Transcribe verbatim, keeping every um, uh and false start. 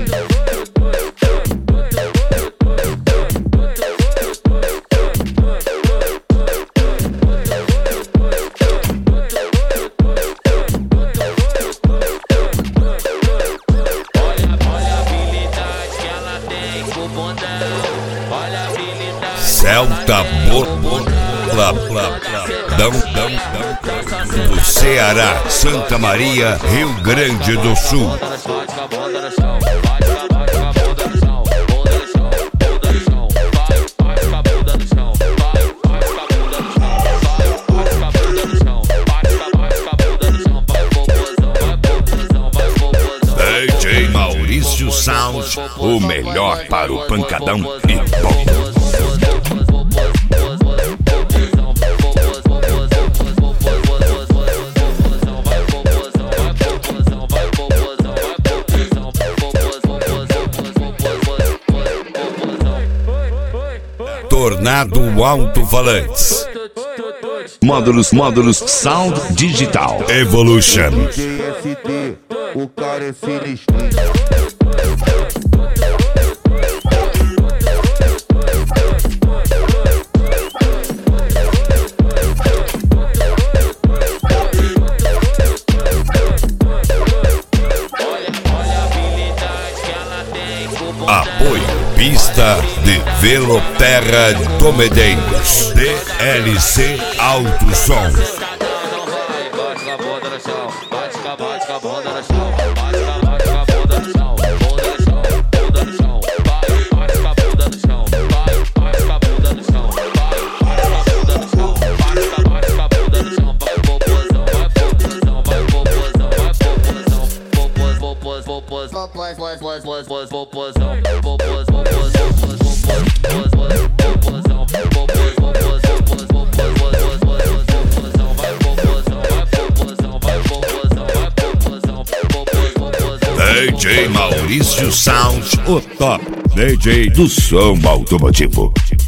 Celta Bola Dão Dão do Ceará, Santa Maria, Rio Grande do Sul. D J Maurício Sound, o melhor para o pancadão e bom. Tornado Alto-Falantes. Módulos, módulos, Sound Digital Evolution. D S T, o cara é sinistro. Apoio Pista de Veloterra do Medeiros. D L C Alto Som. D J Maurício Sound, o top D J do som automotivo.